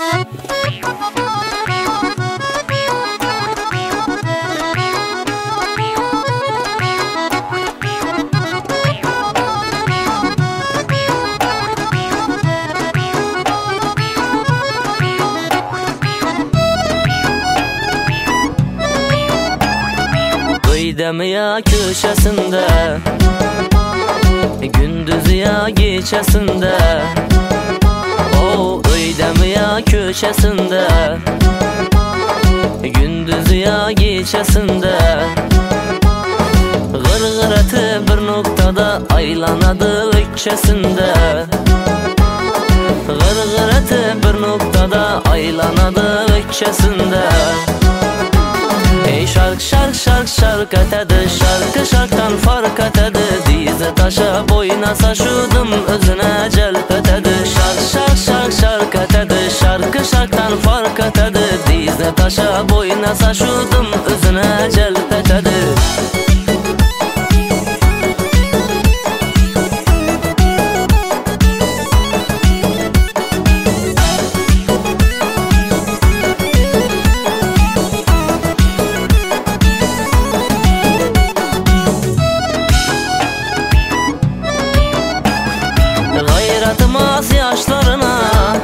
Demiya köşesinde, gündüz ya geçesinde. O demiya köşesinde, gündüz ya geçesinde. Gırgıratı bir noktada aylanadı ökçesinde. Gırgıratı bir noktada aylanadı ökçesinde. Ey şark şark şark şark etedi, şarkı şarktan fark etedi. Dize taşa boyuna saşudım, özüne celp etedi. Şark şark şark şark etedi, şarkı şarktan fark etedi. Dize taşa boyuna saşudım, özüne celp etedi. Gayratımaz yaşlarına,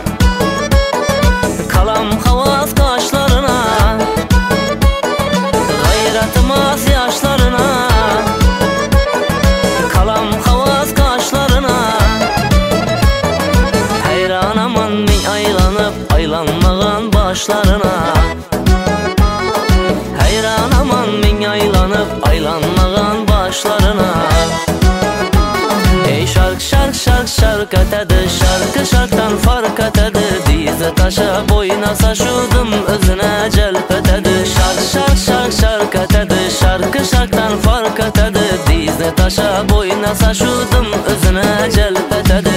kalam havas kaşlarına. Gayratımaz yaşlarına, kalam havas kaşlarına. Hayran aman min aylanıp aylanmağan başlarına. Hayran aman min aylanıp aylanmağan başlarına. Ey şark şark şark şark etedi, şarkı şarktan fark etedi. Dize taşa boyuna saşudım, özüne celp etedi. Şark şark şark şark etedi, şarkı şarktan fark etedi. Dize taşa boyuna saşudım, özüne celp etedi.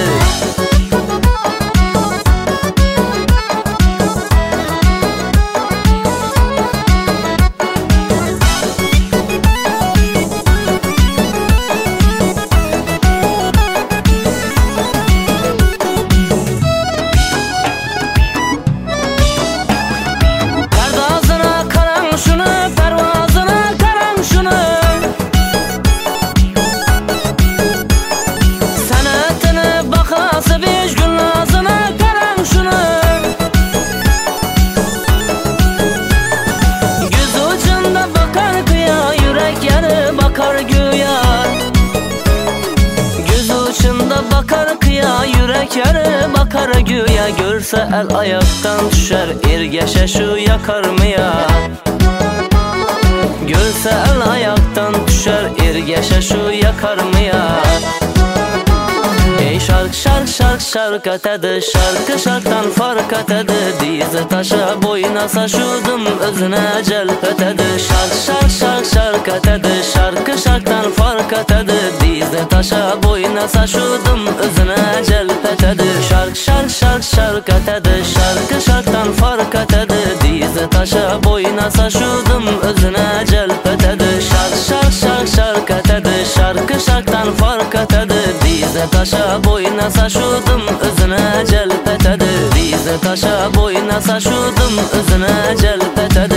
Yürek yarı bakar güya, görse el ayaktan düşer, ergeşe şu yakar mı ya? Görse el ayaktan düşer, ergeşe şu yakar mı ya? Ey şark şark şark şark etedi, şarkı şarktan fark etedi. Dize taşa boyuna saşudım, özüne celp etedi. Şark şark şark şark etedi, şarkı şarktan fark etedi. Dize taşa boyuna saşudım, özüne celp etedi. Şark şark şark şark etedi, şarkı şarktan fark etedi. Dize taşa boyuna saşudım, özüne celp etedi. Şark şark şark şark etedi, şarkı şarktan fark etedi. Dize taşa boyuna saşudım, özüne celp etedi. Dize taşa boyuna saşudım, özüne celp etedi.